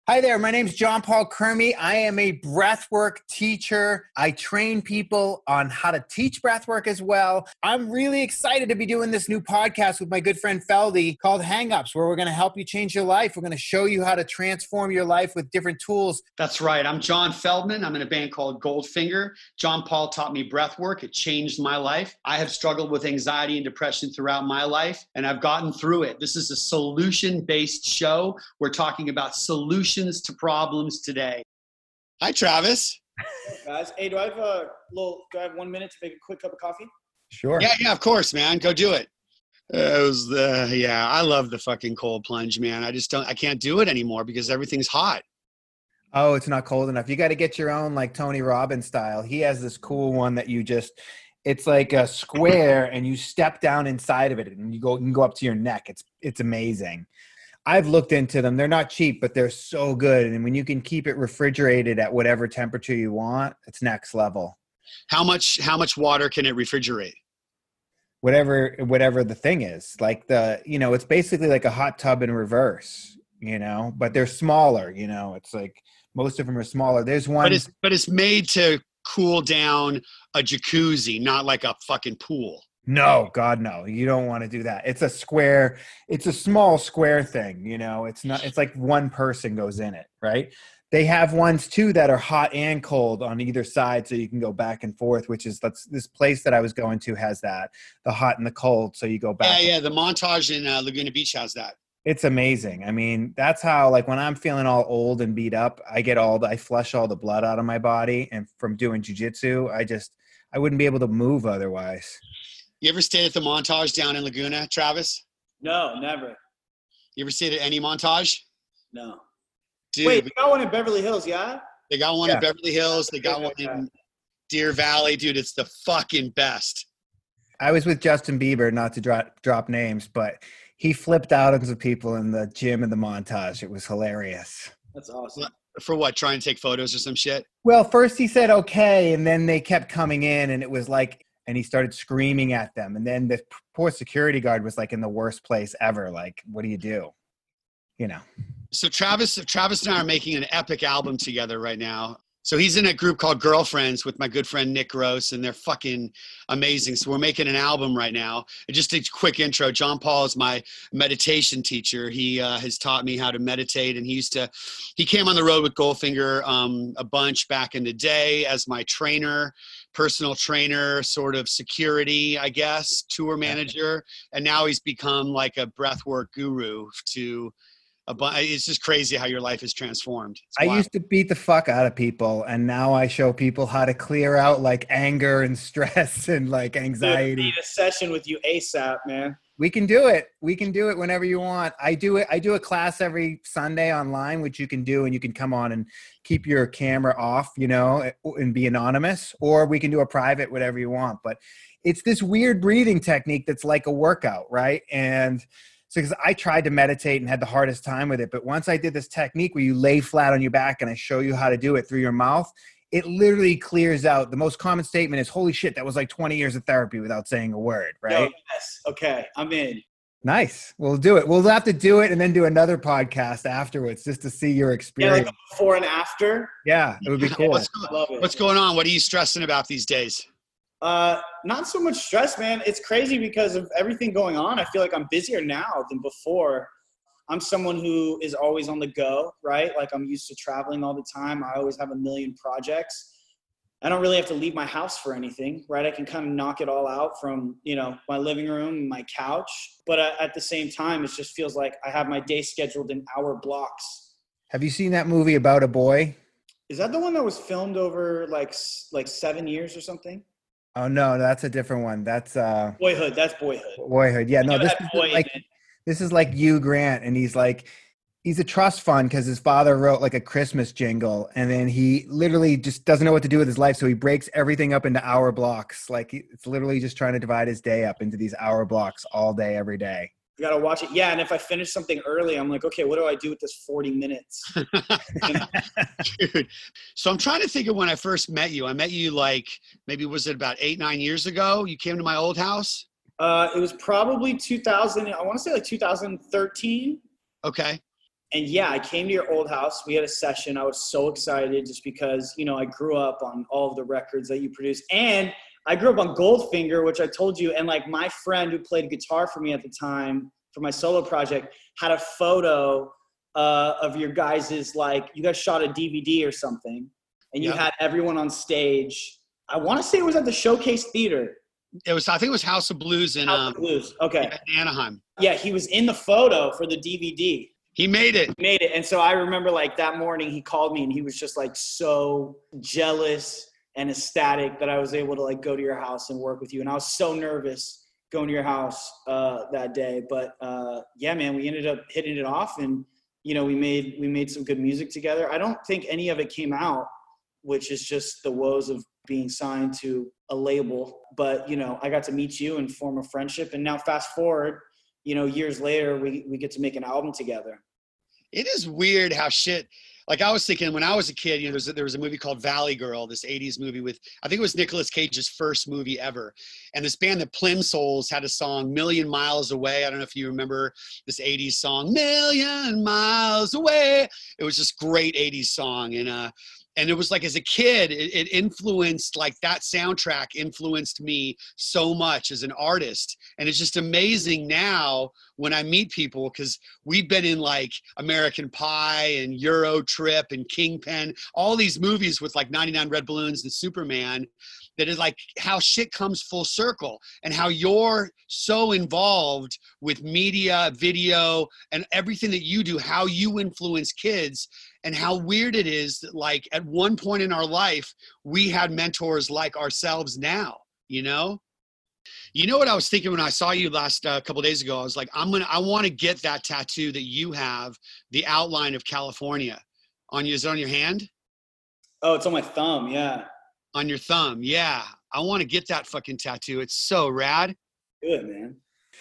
Hi there, my name is John Paul Kermy. I am a breathwork teacher. I train people on how to teach breathwork as well. I'm really excited to be doing this new podcast with my good friend Feldy called Hang-Ups, where we're going to help you change your life. We're going to show you how to transform your life with different tools. That's right. I'm John Feldman. I'm in a band called Goldfinger. John Paul taught me breathwork. It changed my life. I have struggled with anxiety and depression throughout my life, and I've gotten through it. This is a solution-based show. We're talking about solutions to problems today. Hi, Travis. Guys, hey, do I have 1 minute to make a quick cup of coffee? Sure. Yeah, of course, man. Go do it. I love the fucking cold plunge, man. I can't do it anymore because everything's hot. Oh, it's not cold enough. You got to get your own, like Tony Robbins style. He has this cool one that it's like a square and you step down inside of it and you can go up to your neck. It's amazing. I've looked into them. They're not cheap, but they're so good. And when you can keep it refrigerated at whatever temperature you want, it's next level. How much water can it refrigerate? Whatever the thing is. Like it's basically like a hot tub in reverse, but they're smaller, it's like most of them are smaller. There's one. But it's made to cool down a jacuzzi, not like a fucking pool. No, God, no. You don't want to do that. It's a square. It's a small square thing. It's like one person goes in it, right? They have ones too that are hot and cold on either side. So you can go back and forth, which is this place that I was going to has that, the hot and the cold. So you go back. Yeah. The Montage in Laguna Beach has that. It's amazing. I mean, that's how, like, when I'm feeling all old and beat up, I flush all the blood out of my body. And from doing jujitsu, I wouldn't be able to move otherwise. You ever stayed at the Montage down in Laguna, Travis? No, never. You ever stayed at any Montage? No. Dude, wait, they got one in Beverly Hills, yeah? They got one in Beverly Hills. They got one in Deer Valley. Dude, it's the fucking best. I was with Justin Bieber, not to drop names, but he flipped out of people in the gym in the Montage. It was hilarious. That's awesome. For what? Try and take photos or some shit? Well, first he said okay, and then they kept coming in, and it was like, and he started screaming at them. And then the poor security guard was like in the worst place ever. Like, what do you do? So Travis and I are making an epic album together right now. So he's in a group called Girlfriends with my good friend Nick Gross, and they're fucking amazing. So we're making an album right now. And just a quick intro, John Paul is my meditation teacher. He has taught me how to meditate, and he came on the road with Goldfinger a bunch back in the day as my trainer, personal trainer, sort of security, I guess, tour manager. And now he's become like a breathwork guru it's just crazy how your life is transformed. I used to beat the fuck out of people, and now I show people how to clear out like anger and stress and like anxiety. Dude, I need a session with you ASAP, man. We can do it. We can do it whenever you want. I do a class every Sunday online, which you can do, and you can come on and keep your camera off, and be anonymous, or we can do a private, whatever you want. But it's this weird breathing technique that's like a workout, right? And so, because I tried to meditate and had the hardest time with it, but once I did this technique where you lay flat on your back and I show you how to do it through your mouth, it literally clears out. The most common statement is, holy shit, that was like 20 years of therapy without saying a word, right? Yes. Okay, I'm in. Nice. We'll do it. We'll have to do it and then do another podcast afterwards just to see your experience. Yeah, like a before and after? Yeah, it would be cool. What's going on? What are you stressing about these days? Not so much stress, man. It's crazy because of everything going on. I feel like I'm busier now than before. I'm someone who is always on the go, right? Like, I'm used to traveling all the time. I always have a million projects. I don't really have to leave my house for anything, right? I can kind of knock it all out from, my living room, my couch. But at the same time, it just feels like I have my day scheduled in hour blocks. Have you seen that movie About a Boy? Is that the one that was filmed over like 7 years or something? Oh no, that's a different one. That's Boyhood. That's Boyhood. Boyhood. Yeah, no, this is like Hugh Grant, and he's a trust fund because his father wrote like a Christmas jingle, and then he literally just doesn't know what to do with his life, so he breaks everything up into hour blocks. Like, it's literally just trying to divide his day up into these hour blocks all day, every day. You got to watch it. Yeah, and if I finish something early, I'm like, okay, what do I do with this 40 minutes? Dude. So I'm trying to think of when I first met you. I met you like, maybe was it about 8-9 years ago? You came to my old house? It was probably 2000. I want to say like 2013. Okay. And yeah, I came to your old house. We had a session. I was so excited just because, you know, I grew up on all of the records that you produced. And I grew up on Goldfinger, which I told you. And like my friend who played guitar for me at the time for my solo project had a photo of your guys's, like, you guys shot a DVD or something. And you had everyone on stage. I want to say it was at the Showcase Theater. I think it was House of Blues in Okay. Anaheim. Yeah, he was in the photo for the DVD. He made it. And so I remember like that morning he called me and he was just like so jealous and ecstatic that I was able to like go to your house and work with you. And I was so nervous going to your house that day. But yeah, man, we ended up hitting it off and, you know, we made some good music together. I don't think any of it came out, which is just the woes of being signed to a label. But, you know, I got to meet you and form a friendship. And now fast forward, you know, years later, we get to make an album together. It is weird how shit, like I was thinking when I was a kid, you know, there was a movie called Valley Girl, this 80s movie with, I think it was Nicolas Cage's first movie ever. And this band, the Plimsouls, had a song, Million Miles Away. I don't know if you remember this 80s song, Million Miles Away. It was just great 80s song. And it was like, as a kid, it influenced, like that soundtrack influenced me so much as an artist. And it's just amazing now when I meet people, because we've been in like American Pie and Euro Trip and Kingpin, all these movies with like 99 Red Balloons and Superman, that is like how shit comes full circle and how you're so involved with media, video, and everything that you do, how you influence kids. And how weird it is that like at one point in our life, we had mentors like ourselves now, you know? You know what I was thinking when I saw you last couple of days ago? I was like, I want to get that tattoo that you have, the outline of California on you. Is it on your hand? Oh, it's on my thumb. Yeah. On your thumb. Yeah. I want to get that fucking tattoo. It's so rad. Good, man.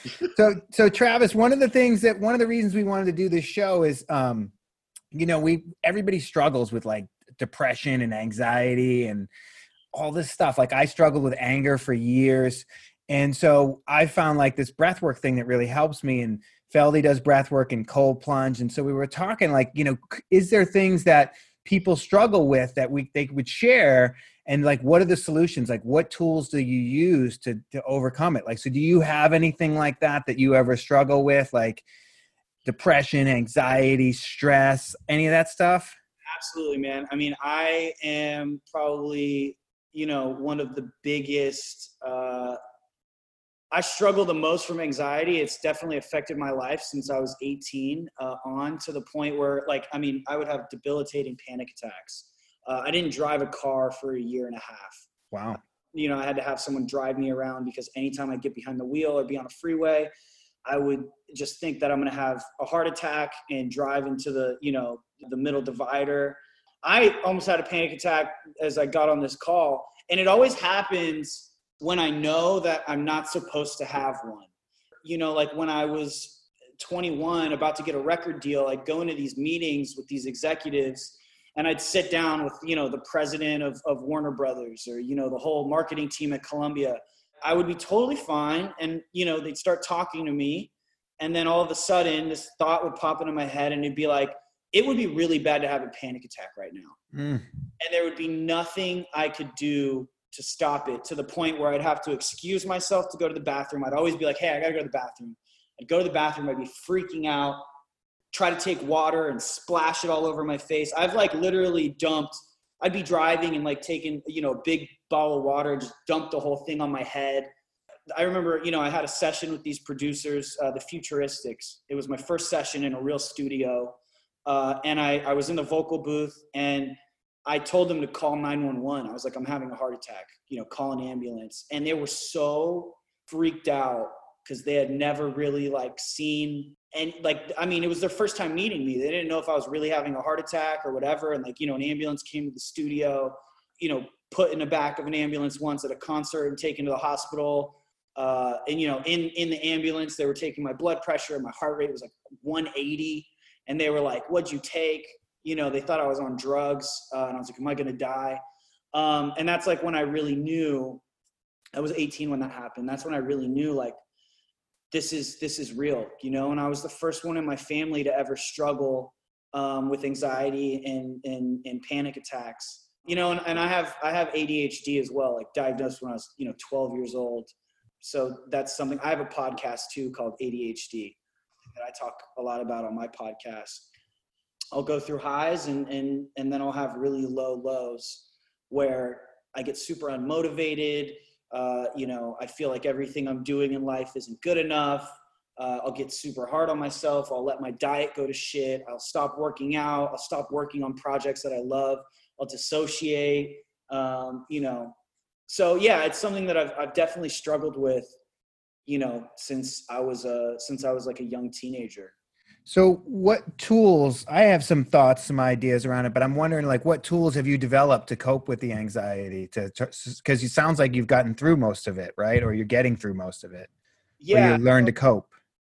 So Travis, one of the reasons we wanted to do this show is, you know, everybody struggles with like depression and anxiety and all this stuff. Like I struggled with anger for years. And so I found like this breathwork thing that really helps me, and Feldy does breathwork and cold plunge. And so we were talking like, you know, is there things that people struggle with that they would share? And like, what are the solutions? Like what tools do you use to overcome it? Like, so do you have anything like that you ever struggle with? Like, depression, anxiety, stress, any of that stuff? Absolutely, man. I mean, I am probably, you know, one of the biggest, I struggle the most from anxiety. It's definitely affected my life since I was 18 on to the point where like, I mean, I would have debilitating panic attacks. I didn't drive a car for a year and a half. Wow. You know, I had to have someone drive me around because anytime I get behind the wheel or be on a freeway, I would just think that I'm going to have a heart attack and drive into the, you know, the middle divider. I almost had a panic attack as I got on this call. And it always happens when I know that I'm not supposed to have one. You know, like when I was 21, about to get a record deal, I'd go into these meetings with these executives and I'd sit down with, you know, the president of Warner Brothers or, you know, the whole marketing team at Columbia. I would be totally fine. And, you know, they'd start talking to me. And then all of a sudden this thought would pop into my head and it'd be like, it would be really bad to have a panic attack right now. And there would be nothing I could do to stop it, to the point where I'd have to excuse myself to go to the bathroom. I'd always be like, hey, I gotta go to the bathroom. I'd go to the bathroom. I'd be freaking out, try to take water and splash it all over my face. I've like literally I'd be driving and like taking, you know, a big bottle of water and just dumped the whole thing on my head. I remember, you know, I had a session with these producers, the Futuristics. It was my first session in a real studio. And I was in the vocal booth and I told them to call 911. I was like, I'm having a heart attack, you know, call an ambulance. And they were so freaked out because they had never really like seen, and like, I mean, it was their first time meeting me. They didn't know if I was really having a heart attack or whatever. And like, you know, an ambulance came to the studio, you know, put in the back of an ambulance once at a concert and taken to the hospital. And, you know, in the ambulance, they were taking my blood pressure and my heart rate was like 180. And they were like, what'd you take? You know, they thought I was on drugs. And I was like, am I going to die? And that's like when I really knew. I was 18 when that happened. That's when I really knew, like, this is real, you know? And I was the first one in my family to ever struggle with anxiety and panic attacks. You know, and I have ADHD as well, like diagnosed when I was, 12 years old. So that's something. I have a podcast too called ADHD that I talk a lot about on my podcast. I'll go through highs and then I'll have really low lows where I get super unmotivated. I feel like everything I'm doing in life isn't good enough. I'll get super hard on myself. I'll let my diet go to shit. I'll stop working out. I'll stop working on projects that I love. I'll dissociate, So yeah, it's something that I've definitely struggled with, since I was like a young teenager. So what tools, I have some thoughts, some ideas around it, but I'm wondering, like, what tools have you developed to cope with the anxiety, because it sounds like you've gotten through most of it, right? Or you're getting through most of it. Yeah. Or you learn to cope.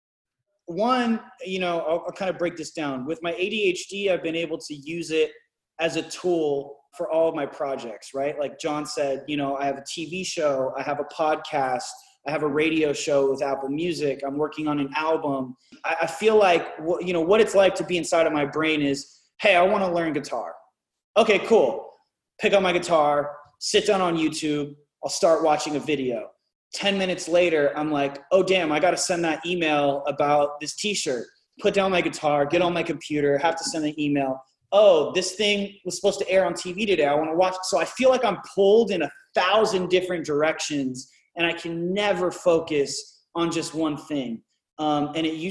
One, I'll kind of break this down. With my ADHD, I've been able to use it as a tool for all of my projects, right? Like John said, I have a TV show, I have a podcast, I have a radio show with Apple Music, I'm working on an album. I feel like, what it's like to be inside of my brain is, hey, I want to learn guitar. Okay, cool. Pick up my guitar, sit down on YouTube, I'll start watching a video. 10 minutes later, I'm like, oh, damn, I got to send that email about this t-shirt. Put down my guitar, get on my computer, have to send an email. Oh, this thing was supposed to air on TV today. I want to watch it. So I feel like I'm pulled in 1,000 different directions and I can never focus on just one thing. And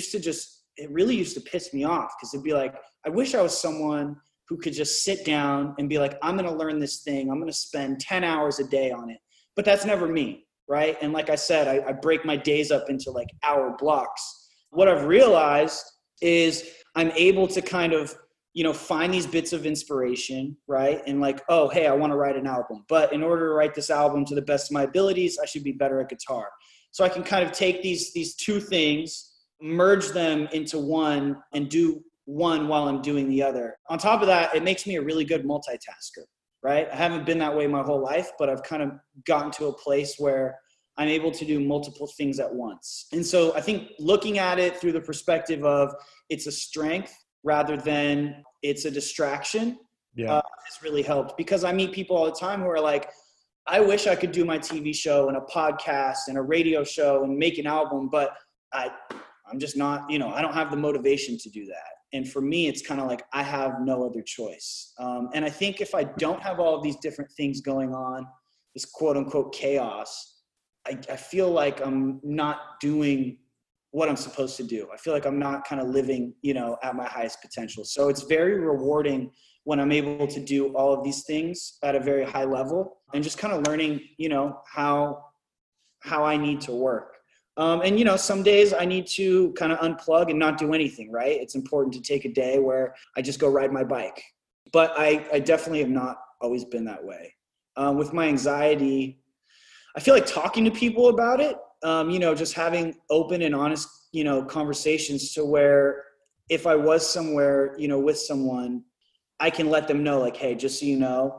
it really used to piss me off because it'd be like, I wish I was someone who could just sit down and be like, I'm going to learn this thing. I'm going to spend 10 hours a day on it. But that's never me, right? And like I said, I break my days up into like hour blocks. What I've realized is I'm able to kind of find these bits of inspiration, right? And like, oh, hey, I want to write an album. But in order to write this album to the best of my abilities, I should be better at guitar. So I can kind of take these two things, merge them into one, and do one while I'm doing the other. On top of that, it makes me a really good multitasker, right? I haven't been that way my whole life, but I've kind of gotten to a place where I'm able to do multiple things at once. And so I think looking at it through the perspective of it's a strength rather than it's a distraction, has really helped, because I meet people all the time who are like, I wish I could do my TV show and a podcast and a radio show and make an album, but I'm just not, I don't have the motivation to do that. And for me, it's kind of like I have no other choice. And I think if I don't have all of these different things going on, this quote unquote chaos, I feel like I'm not doing what I'm supposed to do. I feel like I'm not kind of living, at my highest potential. So it's very rewarding when I'm able to do all of these things at a very high level and just kind of learning, how I need to work. And some days I need to kind of unplug and not do anything, right? It's important to take a day where I just go ride my bike. But I definitely have not always been that way. With my anxiety, I feel like talking to people about it, just having open and honest, conversations to where if I was somewhere, with someone, I can let them know, like, hey, just so you know,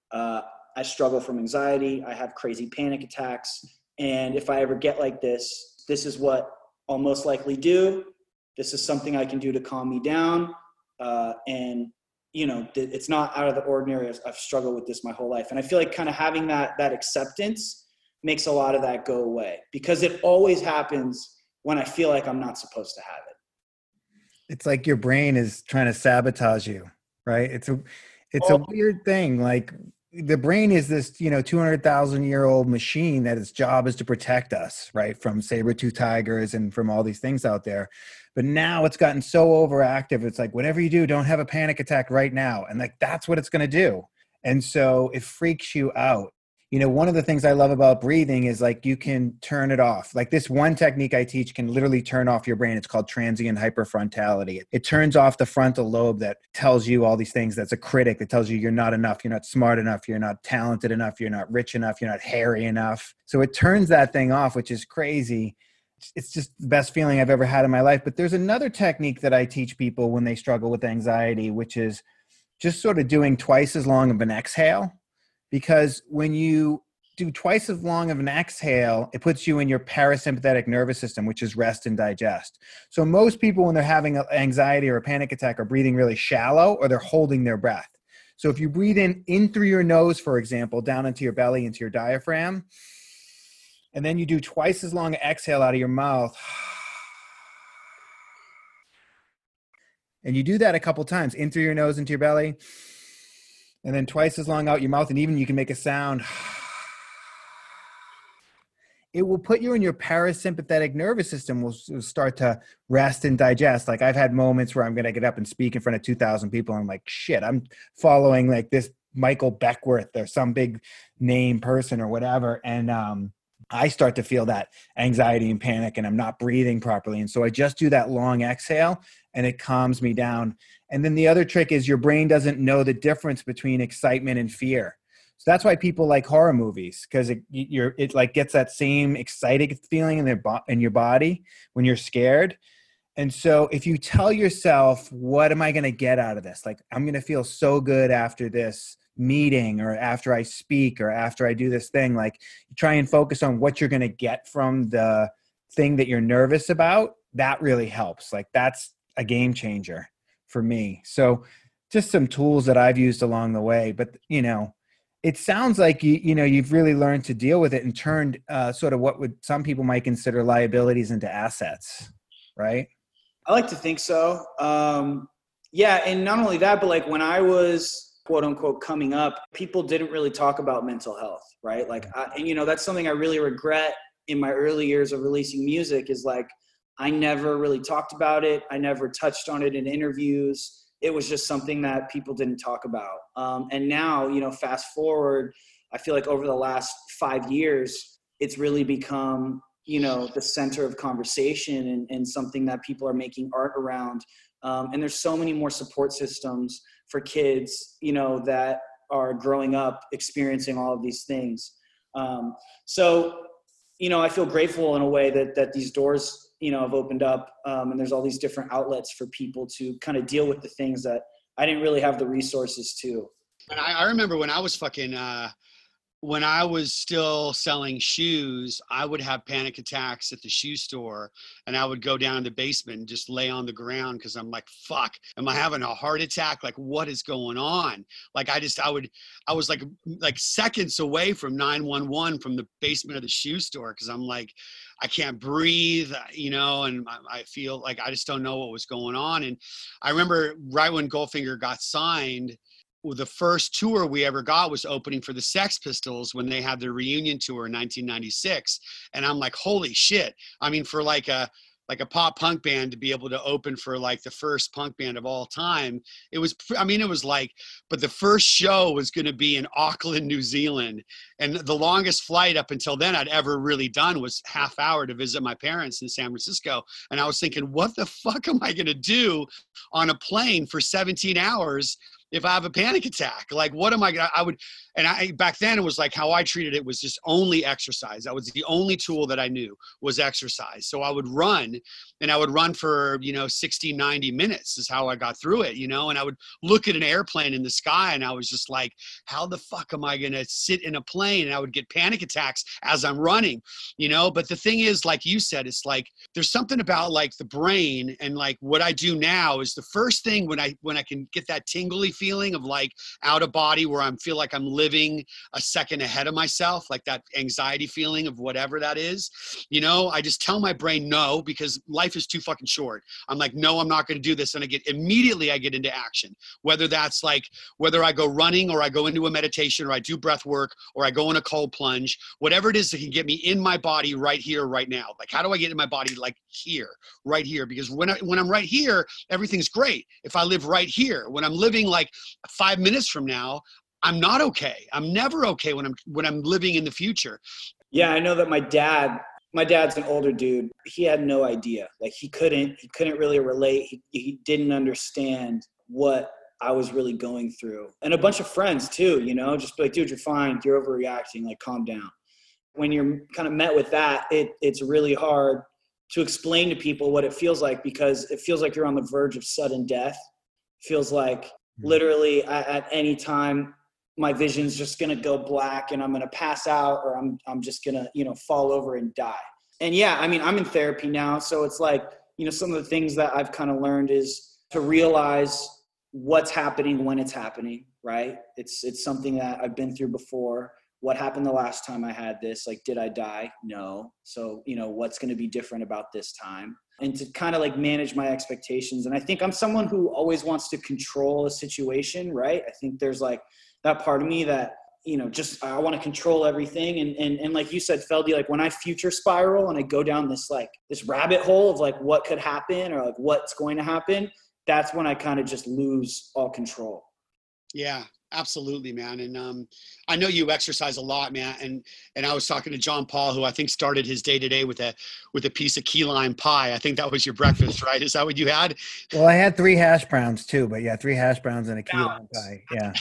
I struggle from anxiety. I have crazy panic attacks. And if I ever get like this is what I'll most likely do. This is something I can do to calm me down. And it's not out of the ordinary. I've struggled with this my whole life. And I feel like kind of having that acceptance makes a lot of that go away, because it always happens when I feel like I'm not supposed to have it. It's like your brain is trying to sabotage you, right? It's a weird thing. Like the brain is this, 200,000-year-old machine that its job is to protect us, right? From saber-tooth tigers and from all these things out there. But now it's gotten so overactive. It's like, whatever you do, don't have a panic attack right now. And like, that's what it's going to do. And so it freaks you out. One of the things I love about breathing is like you can turn it off. Like this one technique I teach can literally turn off your brain. It's called transient hyperfrontality. It turns off the frontal lobe that tells you all these things. That's a critic that tells you you're not enough, you're not smart enough, you're not talented enough, you're not rich enough, you're not hairy enough. So it turns that thing off, which is crazy. It's just the best feeling I've ever had in my life. But there's another technique that I teach people when they struggle with anxiety, which is just sort of doing twice as long of an exhale. Because when you do twice as long of an exhale, it puts you in your parasympathetic nervous system, which is rest and digest. So most people, when they're having anxiety or a panic attack, are breathing really shallow, or they're holding their breath. So if you breathe in through your nose, for example, down into your belly, into your diaphragm, and then you do twice as long exhale out of your mouth, and you do that a couple times, in through your nose, into your belly, and then twice as long out your mouth, and even you can make a sound. It will put you in your parasympathetic nervous system, will start to rest and digest. Like I've had moments where I'm going to get up and speak in front of 2,000 people. And I'm like, shit, I'm following like this Michael Beckworth or some big name person or whatever. And I start to feel that anxiety and panic, and I'm not breathing properly. And so I just do that long exhale, and it calms me down. And then the other trick is your brain doesn't know the difference between excitement and fear. So that's why people like horror movies, because it like gets that same excited feeling in your body when you're scared. And so if you tell yourself, what am I going to get out of this? Like, I'm going to feel so good after this meeting, or after I speak, or after I do this thing, like you try and focus on what you're going to get from the thing that you're nervous about. That really helps. Like that's a game changer for me. So just some tools that I've used along the way, but it sounds like you've really learned to deal with it and turned sort of what would some people might consider liabilities into assets, right? I like to think so. Yeah, and not only that, but like when I was quote unquote coming up, people didn't really talk about mental health, right? Like, that's something I really regret in my early years of releasing music is like I never really talked about it. I never touched on it in interviews. It was just something that people didn't talk about. And now, fast forward, I feel like over the last 5 years, it's really become, the center of conversation and something that people are making art around. And there's so many more support systems for kids, that are growing up experiencing all of these things. So, I feel grateful in a way that these doors have opened up, and there's all these different outlets for people to kind of deal with the things that I didn't really have the resources to. And I remember when I was when I was still selling shoes, I would have panic attacks at the shoe store, and I would go down in the basement and just lay on the ground because I'm like, fuck, am I having a heart attack? Like, what is going on? Like, I was like seconds away from 911 from the basement of the shoe store because I'm like, I can't breathe, and I feel like I just don't know what was going on. And I remember right when Goldfinger got signed, the first tour we ever got was opening for the Sex Pistols when they had their reunion tour in 1996. And I'm like, holy shit. I mean, for like a pop punk band to be able to open for like the first punk band of all time, it was like, but the first show was going to be in Auckland, New Zealand. And the longest flight up until then I'd ever really done was half hour to visit my parents in San Francisco. And I was thinking, what the fuck am I going to do on a plane for 17 hours if I have a panic attack? Like, what am I gonna, back then it was like how I treated it was just only exercise. That was the only tool that I knew was exercise. So I would run, and I would run for, 60, 90 minutes is how I got through it, and I would look at an airplane in the sky and I was just like, how the fuck am I going to sit in a plane? And I would get panic attacks as I'm running, but the thing is, like you said, it's like, there's something about like the brain, and like what I do now is the first thing when I can get that tingly feeling of like out of body where I feel like I'm living a second ahead of myself, like that anxiety feeling of whatever that is, I just tell my brain no, because life is too fucking short. I'm like, no, I'm not going to do this. And I get into action, whether I go running or I go into a meditation or I do breath work or I go in a cold plunge, whatever it is that can get me in my body right here, right now. Like, how do I get in my body like here, right here? Because when I'm right here, everything's great. If I live right here, when I'm living like 5 minutes from now, I'm not okay. I'm never okay when I'm living in the future. Yeah, I know that my dad's an older dude. He had no idea. Like he couldn't really relate. He didn't understand what I was really going through. And a bunch of friends too, just be like, dude, you're fine. You're overreacting. Like, calm down. When you're kind of met with that, it's really hard to explain to people what it feels like, because it feels like you're on the verge of sudden death. It feels like literally at any time my vision's just going to go black and I'm going to pass out, or I'm just going to, you know, fall over and die. And yeah, I mean, I'm in therapy now. So it's like, you know, some of the things that I've kind of learned is to realize what's happening when it's happening, right? It's something that I've been through before. What happened the last time I had this? Like, did I die? No. So, you know, what's going to be different about this time? And to kind of like manage my expectations. And I think I'm someone who always wants to control a situation, right? I think there's like that part of me that, you know, just I want to control everything. And like you said, Feldy, like when I future spiral and I go down this like this rabbit hole of like what could happen or like what's going to happen, that's when I kind of just lose all control. Yeah, absolutely, man. And I know you exercise a lot, man. And I was talking to John Paul, who I think started his day to day with a piece of key lime pie. I think that was your breakfast, right? Is that what you had? Well, I had 3 hash browns too, but yeah, 3 hash browns and a key lime pie. Yeah.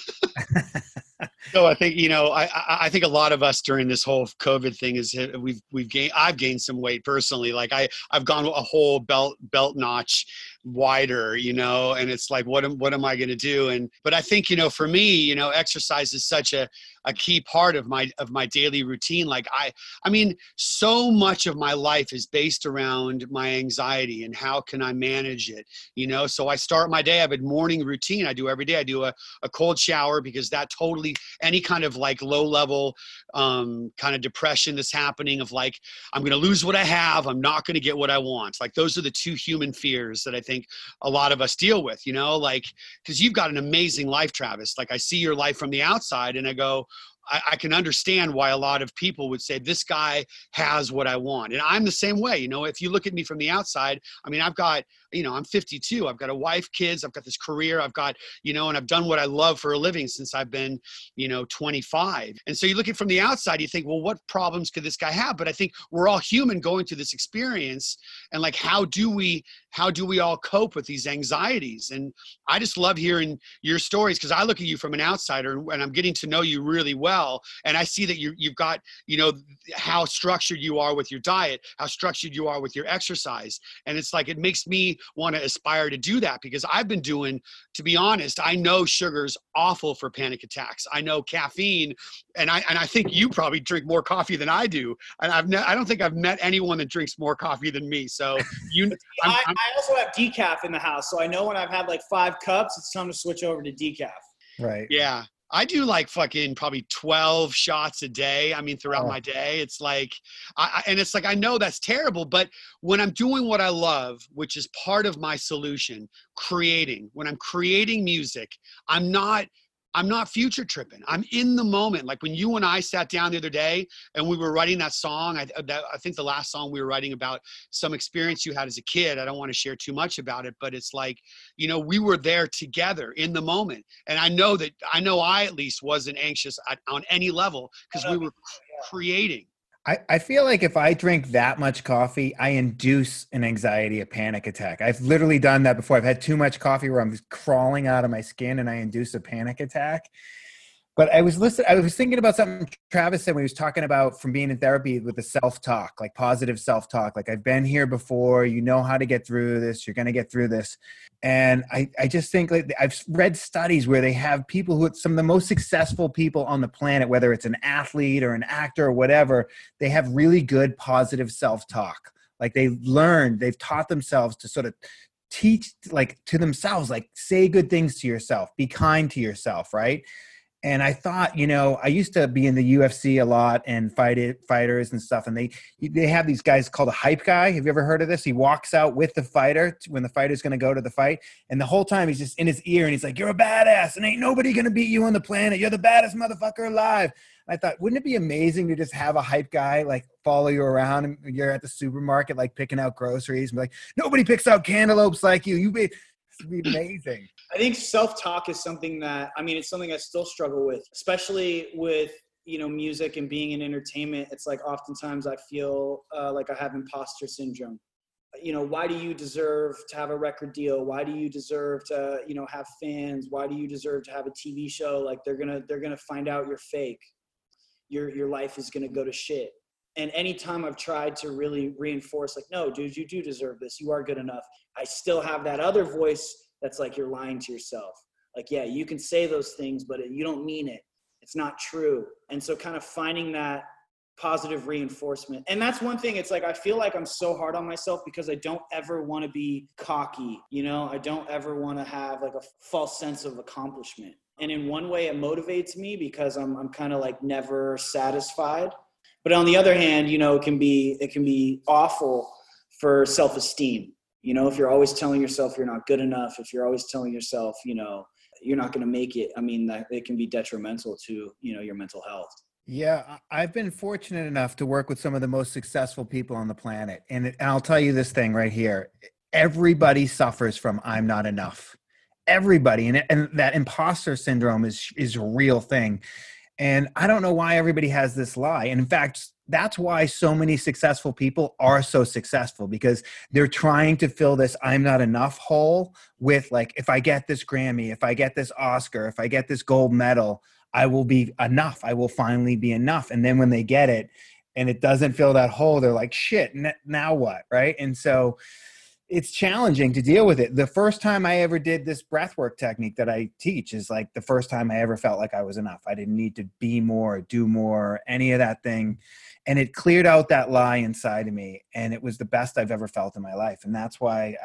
So I think, you know, I think a lot of us during this whole COVID thing is I've gained some weight personally. Like I've gone a whole belt notch wider, you know, and it's like, what am I going to do? But I think, you know, for me, you know, exercise is such a key part of my daily routine. Like I mean, so much of my life is based around my anxiety and how can I manage it, you know? So I start my day, I have a morning routine I do every day. I do a cold shower because that totally, any kind of like low level kind of depression that's happening of like, I'm going to lose what I have. I'm not going to get what I want. Like those are the 2 human fears that I think a lot of us deal with, you know, like, cause you've got an amazing life, Travis. Like I see your life from the outside and I go, I can understand why a lot of people would say this guy has what I want. And I'm the same way. You know, if you look at me from the outside, I mean, I've got, you know, I'm 52. I've got a wife, kids, I've got this career, I've got, you know, and I've done what I love for a living since I've been, you know, 25. And so you look at it from the outside, you think, well, what problems could this guy have? But I think we're all human going through this experience. And like, how do we all cope with these anxieties? And I just love hearing your stories because I look at you from an outsider and I'm getting to know you really well. And I see that you've got, you know, how structured you are with your diet, how structured you are with your exercise. And it's like, it makes me want to aspire to do that because I've been doing, to be honest, I know sugar's awful for panic attacks. I know caffeine, and I think you probably drink more coffee than I do. And I don't think I've met anyone that drinks more coffee than me. So I also have decaf in the house. So I know when I've had like 5 cups, it's time to switch over to decaf. Right. Yeah. I do like fucking probably 12 shots a day. I mean, throughout my day, it's like, and it's like, I know that's terrible, but when I'm doing what I love, which is part of my solution, when I'm creating music, I'm not future tripping. I'm in the moment. Like when you and I sat down the other day and we were writing that song, I think the last song we were writing about some experience you had as a kid. I don't want to share too much about it, but it's like, you know, we were there together in the moment. And I know I at least wasn't anxious on any level because we were creating. I feel like if I drink that much coffee, I induce an anxiety, a panic attack. I've literally done that before. I've had too much coffee where I'm just crawling out of my skin and I induce a panic attack. But I was thinking about something Travis said when he was talking about from being in therapy with the self-talk, like positive self-talk. Like, I've been here before, you know how to get through this, you're going to get through this. And I just think, like, I've read studies where they have people who, some of the most successful people on the planet, whether it's an athlete or an actor or whatever, they have really good positive self-talk. Like they've taught themselves to sort of teach, like, to themselves, like, say good things to yourself, be kind to yourself, right? And I thought, you know, I used to be in the UFC a lot and fighters and stuff. And they have these guys called a hype guy. Have you ever heard of this? He walks out with the fighter when the fighter's going to go to the fight. And the whole time he's just in his ear and he's like, you're a badass and ain't nobody going to beat you on the planet. You're the baddest motherfucker alive. And I thought, wouldn't it be amazing to just have a hype guy like follow you around and you're at the supermarket, like picking out groceries and be like, nobody picks out cantaloupes like you. It'd be amazing. I think self-talk is something that, I mean, it's something I still struggle with, especially with, you know, music and being in entertainment. It's like oftentimes I feel like I have imposter syndrome. You know, why do you deserve to have a record deal? Why do you deserve to, you know, have fans? Why do you deserve to have a TV show? Like they're gonna find out you're fake. Your life is gonna go to shit. And anytime I've tried to really reinforce, like, no, dude, you do deserve this. You are good enough. I still have that other voice that's like, you're lying to yourself. Like, yeah, you can say those things, but you don't mean it. It's not true. And so kind of finding that positive reinforcement. And that's one thing. It's like, I feel like I'm so hard on myself because I don't ever want to be cocky. You know, I don't ever want to have like a false sense of accomplishment. And in one way it motivates me because I'm kind of like never satisfied. But on the other hand, you know, it can be awful for self-esteem. You know, if you're always telling yourself you're not good enough, if you're always telling yourself, you know, you're not going to make it, I mean, that it can be detrimental to, you know, your mental health. Yeah, I've been fortunate enough to work with some of the most successful people on the planet. And I'll tell you this thing right here. Everybody suffers from I'm not enough. Everybody. And that imposter syndrome is a real thing. And I don't know why everybody has this lie. And in fact, that's why so many successful people are so successful, because they're trying to fill this I'm not enough hole with, like, if I get this Grammy, if I get this Oscar, if I get this gold medal, I will be enough. I will finally be enough. And then when they get it and it doesn't fill that hole, they're like, shit, now what? Right. And so it's challenging to deal with it. The first time I ever did this breathwork technique that I teach is like the first time I ever felt like I was enough. I didn't need to be more, do more, any of that thing. And it cleared out that lie inside of me. And it was the best I've ever felt in my life. And that's why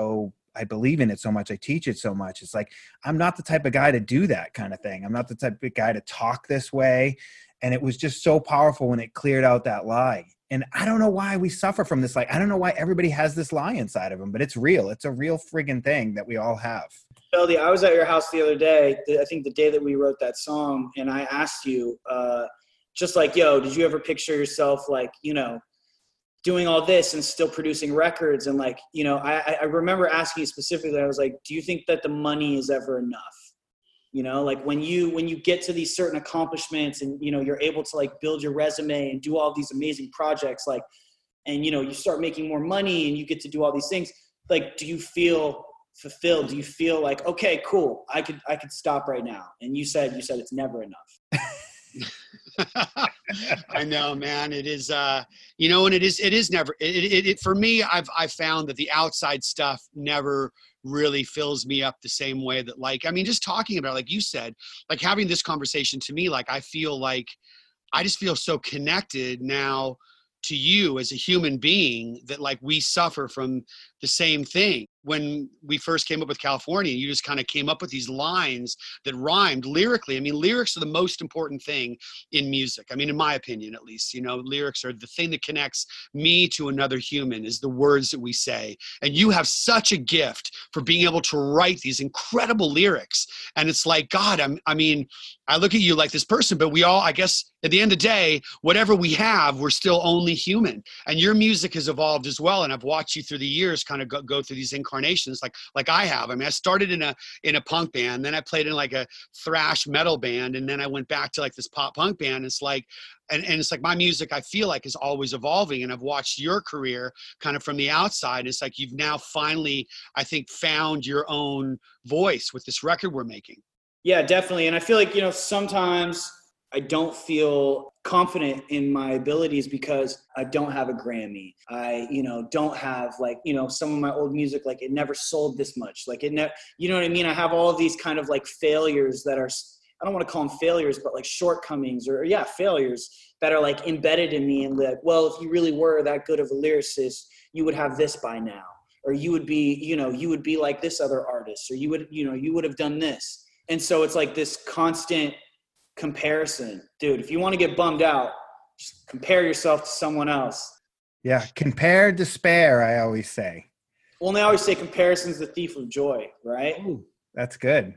I believe in it so much. I teach it so much. It's like, I'm not the type of guy to do that kind of thing. I'm not the type of guy to talk this way. And it was just so powerful when it cleared out that lie. And I don't know why we suffer from this. Like, I don't know why everybody has this lie inside of them, but it's real. It's a real friggin' thing that we all have. Feldy, I was at your house the other day, I think the day that we wrote that song, and I asked you, just like, yo, did you ever picture yourself like, you know, doing all this and still producing records? And like, you know, I remember asking you specifically, I was like, do you think that the money is ever enough? You know, like when you get to these certain accomplishments and, you know, you're able to like build your resume and do all these amazing projects, like, and, you know, you start making more money and you get to do all these things. Like, do you feel fulfilled? Do you feel like, okay, cool, I could stop right now? And you said it's never enough. I know, man. It is, you know, and it is never, for me, I've found that the outside stuff never really fills me up the same way that, like, I mean, just talking about, like you said, like having this conversation to me, like, I feel like I just feel so connected now to you as a human being that, like, we suffer from the same thing. When we first came up with California, you just kind of came up with these lines that rhymed lyrically. I mean, lyrics are the most important thing in music. I mean, in my opinion, at least, you know, lyrics are the thing that connects me to another human, is the words that we say. And you have such a gift for being able to write these incredible lyrics. And it's like, God, I mean, I look at you like this person, but we all, I guess, at the end of the day, whatever we have, we're still only human. And your music has evolved as well. And I've watched you through the years kind of go through these incarnations like I have. I mean, I started in a punk band, then I played in like a thrash metal band, and then I went back to like this pop punk band. It's like, and it's like my music, I feel like, is always evolving. And I've watched your career kind of from the outside. It's like you've now finally, I think, found your own voice with this record we're making. Yeah, definitely. And I feel like, you know, sometimes I don't feel confident in my abilities because I don't have a Grammy. I, you know, don't have, like, you know, some of my old music, like, it never sold this much. Like, it never, you know what I mean? I have all of these kind of like failures that are, I don't want to call them failures, but like shortcomings or failures that are like embedded in me. And like, well, if you really were that good of a lyricist, you would have this by now, or you would be, you know, you would be like this other artist, or you would, you know, you would have done this. And so it's like this constant comparison. Dude, if you want to get bummed out, just compare yourself to someone else. Yeah, compare, despair, I always say. Well, and they always say comparison's the thief of joy, right? Ooh, that's good.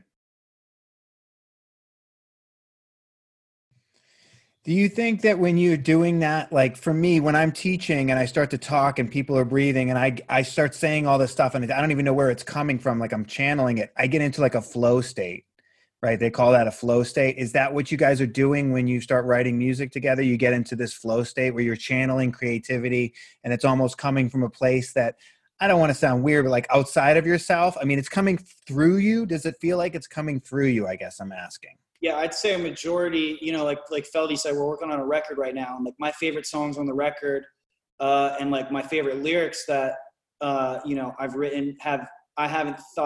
Do you think that when you're doing that, like for me, when I'm teaching and I start to talk and people are breathing and I start saying all this stuff and I don't even know where it's coming from, like I'm channeling it, I get into like a flow state, right? They call that a flow state. Is that what you guys are doing when you start writing music together? You get into this flow state where you're channeling creativity and it's almost coming from a place that, I don't want to sound weird, but like outside of yourself. I mean, it's coming through you. Does it feel like it's coming through you? I guess I'm asking. Yeah, I'd say a majority, you know, like Feldy said, we're working on a record right now. And like my favorite songs on the record and like my favorite lyrics that, you know, I've written I haven't thought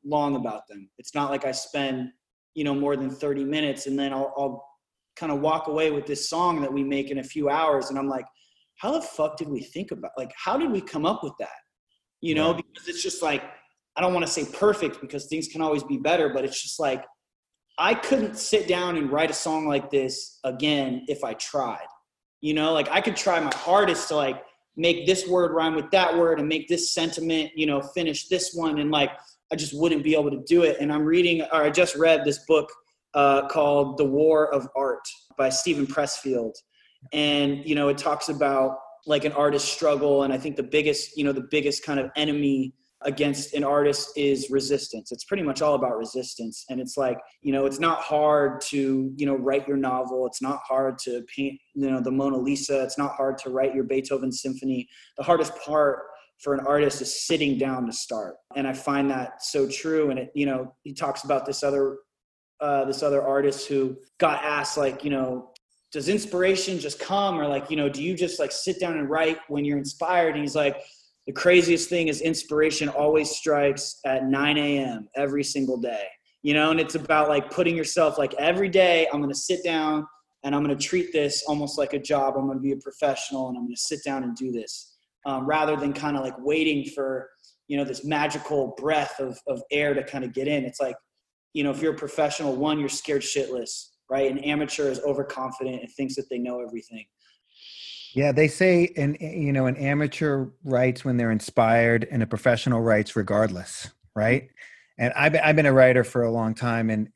long about them. It's not like I spend, more than 30 minutes and then I'll kind of walk away with this song that we make in a few hours. And I'm like, how the fuck did we think about, like, how did we come up with that? Because it's just like, I don't want to say perfect because things can always be better, but it's just like, I couldn't sit down and write a song like this again if I tried. Like I could try my hardest to like make this word rhyme with that word and make this sentiment, finish this one. And like, I just wouldn't be able to do it. And I just read this book called The War of Art by Stephen Pressfield. And, it talks about like an artist's struggle. And I think the biggest kind of enemy against an artist is resistance. It's pretty much all about resistance. And it's like, it's not hard to, write your novel. It's not hard to paint, the Mona Lisa. It's not hard to write your Beethoven symphony. The hardest part for an artist is sitting down to start. And I find that so true. And he talks about this other artist who got asked like, does inspiration just come, or like, do you just like sit down and write when you're inspired? And he's like, the craziest thing is inspiration always strikes at 9 a.m. every single day, and it's about like putting yourself like every day I'm going to sit down and I'm going to treat this almost like a job. I'm going to be a professional and I'm going to sit down and do this. Rather than kind of like waiting for, this magical breath of air to kind of get in. It's like, if you're a professional, one, you're scared shitless, right? An amateur is overconfident and thinks that they know everything. Yeah, they say an amateur writes when they're inspired and a professional writes regardless, right? And I've been a writer for a long time, and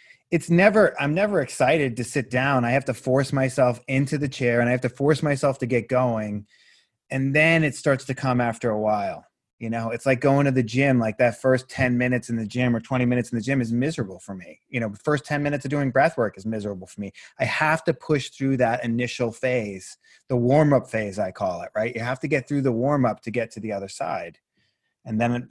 I'm never excited to sit down. I have to force myself into the chair and I have to force myself to get going. And then it starts to come after a while. It's like going to the gym, like that first 10 minutes in the gym or 20 minutes in the gym is miserable for me. The first 10 minutes of doing breath work is miserable for me. I have to push through that initial phase, the warm-up phase, I call it, right? You have to get through the warm-up to get to the other side. And then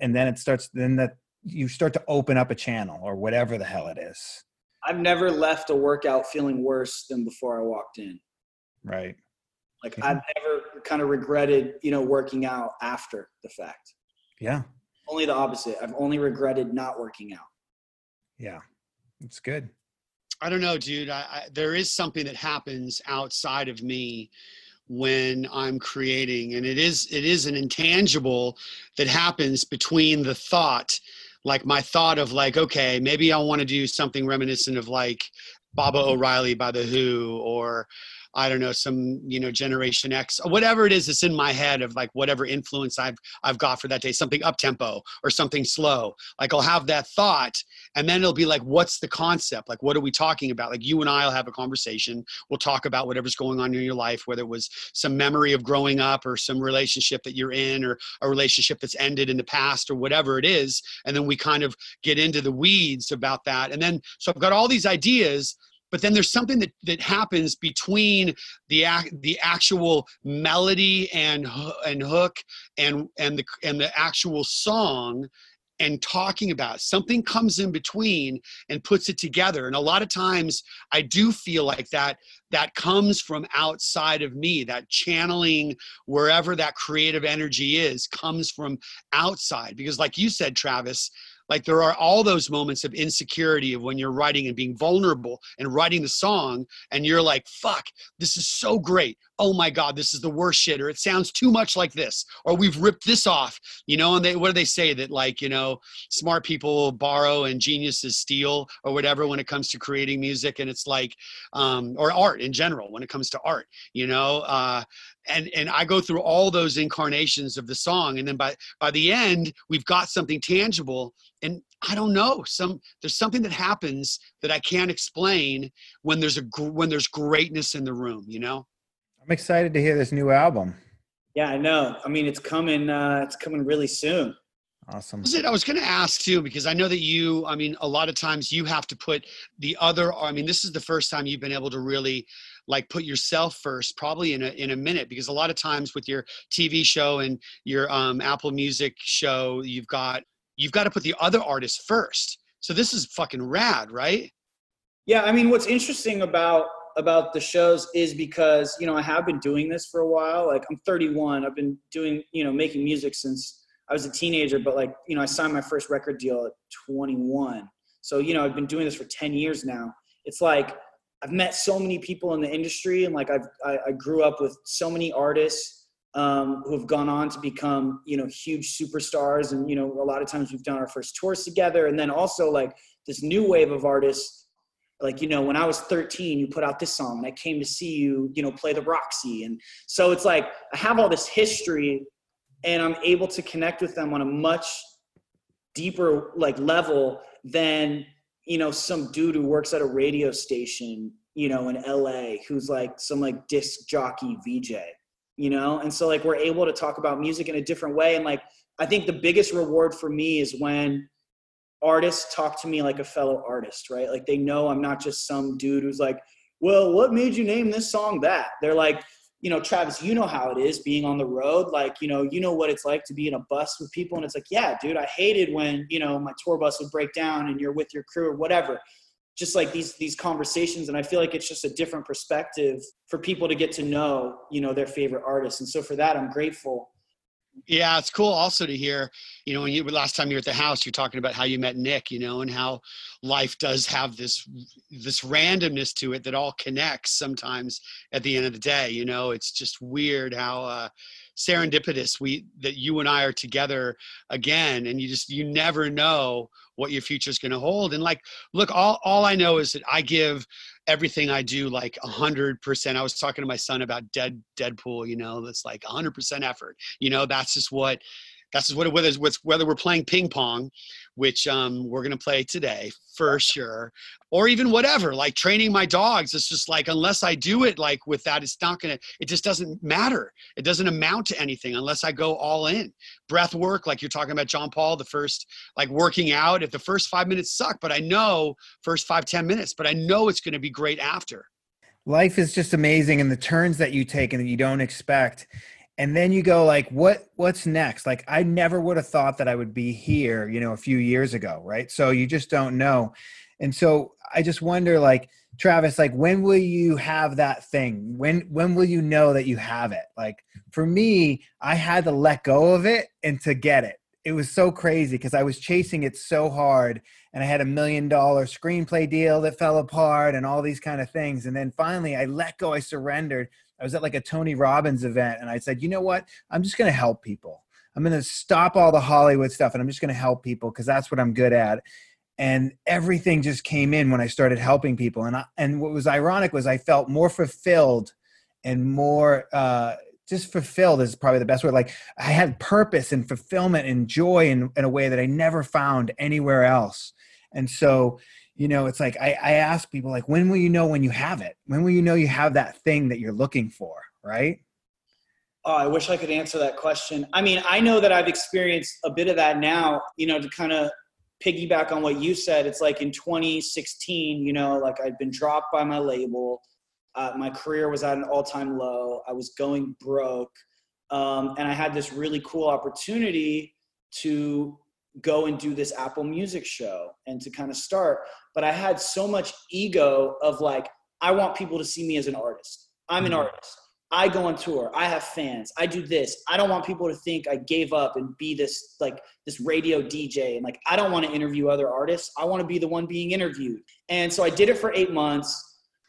you start to open up a channel or whatever the hell it is. I've never left a workout feeling worse than before I walked in. Right. Like I've never kind of regretted, working out after the fact. Yeah. Only the opposite. I've only regretted not working out. Yeah. It's good. I don't know, dude. There is something that happens outside of me when I'm creating, and it is an intangible that happens between the thought, like my thought of like, okay, maybe I want to do something reminiscent of like Baba O'Reilly by The Who, or I don't know, some, Generation X, or whatever it is that's in my head of like whatever influence I've got for that day, something up tempo or something slow. Like I'll have that thought and then it'll be like, what's the concept? Like, what are we talking about? Like you and I'll have a conversation. We'll talk about whatever's going on in your life, whether it was some memory of growing up or some relationship that you're in or a relationship that's ended in the past or whatever it is. And then we kind of get into the weeds about that. And then, so I've got all these ideas. But then there's something that happens between the actual melody and hook and the actual song and talking about something comes in between and puts it together. And a lot of times I do feel like that comes from outside of me, that channeling wherever that creative energy is comes from outside. Because like you said, Travis, like there are all those moments of insecurity of when you're writing and being vulnerable and writing the song and you're like, fuck, this is so great. Oh my God, this is the worst shit. Or it sounds too much like this, or we've ripped this off, and what do they say that like, smart people borrow and geniuses steal or whatever when it comes to creating music. And it's like, or art in general, when it comes to art, and I go through all those incarnations of the song. And then by the end, we've got something tangible. And I don't know, there's something that happens that I can't explain when there's greatness in the room, I'm excited to hear this new album. Yeah, I know. I mean, it's coming really soon. Awesome. I was going to ask too, because I know that a lot of times you have to put this is the first time you've been able to really like put yourself first, probably in a minute, because a lot of times with your TV show and your Apple Music show, you've got to put the other artist first. So this is fucking rad, right? Yeah. I mean, what's interesting about the shows is because, I have been doing this for a while. Like I'm 31. I've been doing, making music since I was a teenager, but like, you know, I signed my first record deal at 21. So, you know, I've been doing this for 10 years now. It's like, I've met so many people in the industry, and like I grew up with so many artists who have gone on to become, you know, huge superstars. And, you know, a lot of times we've done our first tours together. And then also like this new wave of artists, like, you know, when I was 13, you put out this song and I came to see you, you know, play the Roxy. And so it's like, I have all this history and I'm able to connect with them on a much deeper like level than, you know, some dude who works at a radio station, you know, in LA, who's like some like disc jockey VJ, you know? And so like, we're able to talk about music in a different way. And like, I think the biggest reward for me is when artists talk to me like a fellow artist, right? Like they know I'm not just some dude who's like, well, what made you name this song that? They're like, you know, Travis, you know how it is being on the road. Like, you know what it's like to be in a bus with people. And it's like, yeah, dude, I hated when, you know, my tour bus would break down and you're with your crew or whatever. Just like these conversations. And I feel like it's just a different perspective for people to get to know, you know, their favorite artists. And so for that, I'm grateful. Yeah, it's cool also to hear, you know, when you last time you were at the house, you're talking about how you met Nick, you know, and how life does have this randomness to it that all connects sometimes at the end of the day. You know, it's just weird how serendipitous that you and I are together again, and you never know what your future is going to hold. And like, look, all I know is that I give everything I do like 100%. I was talking to my son about Deadpool, you know, that's like 100% effort. You know, that's just what whether we're playing ping pong, which we're going to play today for sure, or even whatever, like training my dogs. It's just like, unless I do it like with that, it just doesn't matter. It doesn't amount to anything unless I go all in. Breath work, like you're talking about John Paul, the first, like working out, if the first 5 minutes suck, but I know first 5-10 minutes, but I know it's going to be great after. Life is just amazing, and the turns that you take and that you don't expect. And then you go like, what's next? Like, I never would have thought that I would be here, you know, a few years ago. Right. So you just don't know. And so I just wonder, like, Travis, like, when will you have that thing? When will you know that you have it? Like, for me, I had to let go of it and to get it. It was so crazy because I was chasing it so hard, and I had $1 million screenplay deal that fell apart and all these kind of things. And then finally I let go, I surrendered. I was at like a Tony Robbins event, and I said, you know what? I'm just going to help people. I'm going to stop all the Hollywood stuff, and I'm just going to help people because that's what I'm good at. And everything just came in when I started helping people. And what was ironic was I felt more fulfilled and more just fulfilled is probably the best word. Like, I had purpose and fulfillment and joy in a way that I never found anywhere else. And so, you know, it's like I ask people, like, when will you know when you have it? When will you know you have that thing that you're looking for, right? Oh, I wish I could answer that question. I mean, I know that I've experienced a bit of that now, you know, to kind of piggyback on what you said. It's like in 2016, you know, like I'd been dropped by my label. My career was at an all-time low. I was going broke. And I had this really cool opportunity to go and do this Apple Music show and to kind of start. But I had so much ego of like, I want people to see me as an artist. I'm an artist. I go on tour. I have fans. I do this. I don't want people to think I gave up and be this radio DJ. And like, I don't want to interview other artists. I want to be the one being interviewed. And so I did it for 8 months.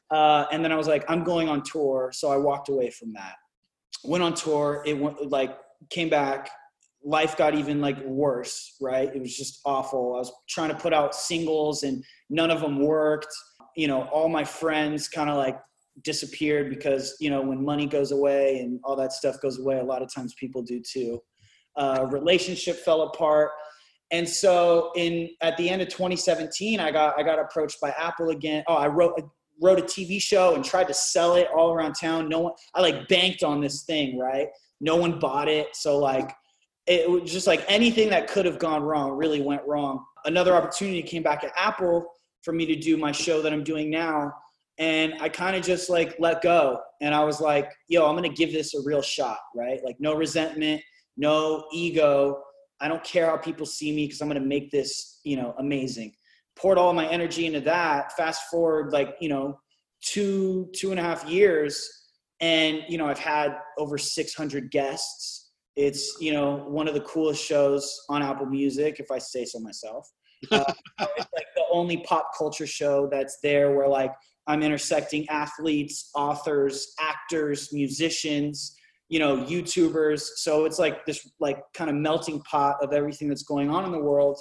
And then I was like, I'm going on tour. So I walked away from that. Went on tour. It went, like, came back. Life got even like worse, right? It was just awful. I was trying to put out singles and none of them worked. You know, all my friends kind of like disappeared because, you know, when money goes away and all that stuff goes away, a lot of times people do too. Relationship fell apart. And so at the end of 2017, I got approached by Apple again. Oh, I wrote a TV show and tried to sell it all around town. I like banked on this thing, right? No one bought it. So like, it was just like anything that could have gone wrong really went wrong. Another opportunity came back at Apple for me to do my show that I'm doing now. And I kind of just like let go. And I was like, yo, I'm going to give this a real shot, right? Like, no resentment, no ego. I don't care how people see me because I'm going to make this, you know, amazing. Poured all my energy into that. Fast forward, like, you know, 2.5 years. And, you know, I've had over 600 guests. It's, you know, one of the coolest shows on Apple Music, if I say so myself. It's like the only pop culture show that's there where like I'm intersecting athletes, authors, actors, musicians, you know, YouTubers. So it's like this like kind of melting pot of everything that's going on in the world.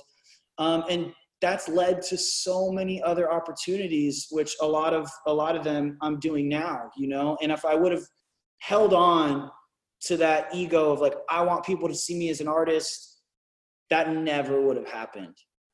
And that's led to so many other opportunities, which a lot of them I'm doing now, you know? And if I would have held on to that ego of like, I want people to see me as an artist, that never would have happened.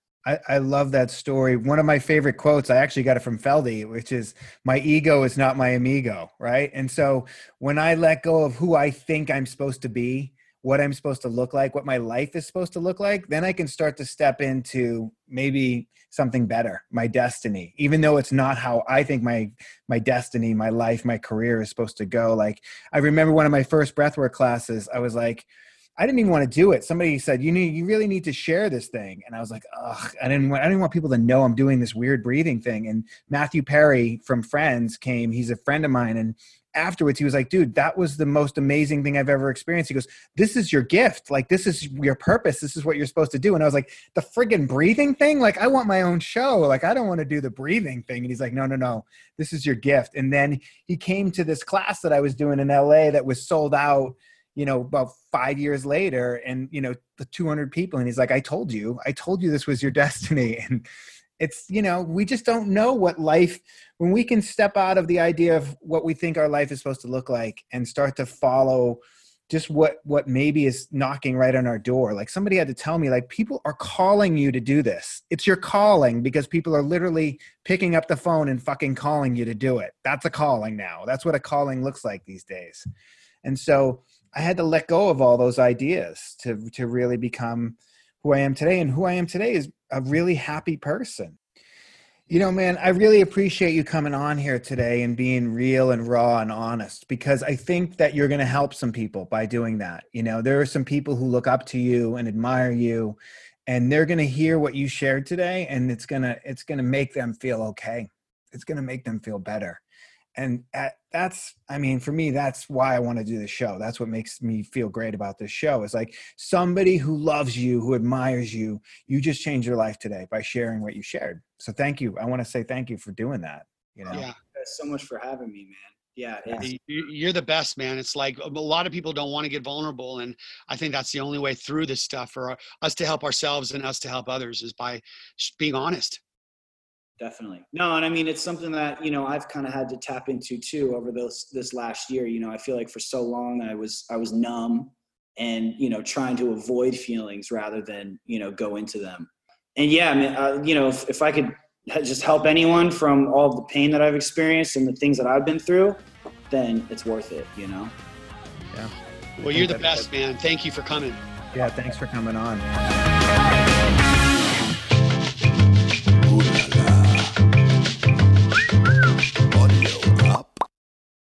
I love that story. One of my favorite quotes, I actually got it from Feldy, which is, my ego is not my amigo, right? And so when I let go of who I think I'm supposed to be, what I'm supposed to look like, what my life is supposed to look like, then I can start to step into maybe something better, my destiny, even though it's not how I think my destiny, my life, my career is supposed to go. Like, I remember one of my first breathwork classes, I was like, I didn't even want to do it. Somebody said, you really need to share this thing. And I was like, ugh, I didn't want people to know I'm doing this weird breathing thing. And Matthew Perry from Friends came, he's a friend of mine. And afterwards he was like, dude, that was the most amazing thing I've ever experienced. He goes, this is your gift. Like, this is your purpose. This is what you're supposed to do. And I was like, the friggin' breathing thing? Like, I want my own show. Like, I don't want to do the breathing thing. And he's like, no, this is your gift. And then he came to this class that I was doing in LA that was sold out, you know, about 5 years later, and, you know, the 200 people. And he's like, I told you this was your destiny. And it's, you know, we just don't know what life, when we can step out of the idea of what we think our life is supposed to look like and start to follow just what maybe is knocking right on our door. Like, somebody had to tell me, like, people are calling you to do this. It's your calling, because people are literally picking up the phone and fucking calling you to do it. That's a calling now. That's what a calling looks like these days. And so I had to let go of all those ideas to really become who I am today. And who I am today is a really happy person. You know, man, I really appreciate you coming on here today and being real and raw and honest, because I think that you're going to help some people by doing that. You know, there are some people who look up to you and admire you, and they're going to hear what you shared today, and it's going to make them feel okay. It's going to make them feel better. And that's, I mean, for me, that's why I want to do this show. That's what makes me feel great about this show. Is like, somebody who loves you, who admires you, you just changed your life today by sharing what you shared. So thank you. I want to say thank you for doing that. You know? Yeah. Thanks so much for having me, man. Yeah. You're the best, man. It's like a lot of people don't want to get vulnerable. And I think that's the only way through this stuff for us to help ourselves and us to help others, is by being honest. Definitely. No, and I mean, it's something that, you know, I've kind of had to tap into too over this last year. You know, I feel like for so long I was numb and, you know, trying to avoid feelings rather than, you know, go into them. And yeah, I mean, you know, if I could just help anyone from all of the pain that I've experienced and the things that I've been through, then it's worth it, you know? Yeah. Well, you're the best, man. Thank you for coming. Yeah. Thanks for coming on, man.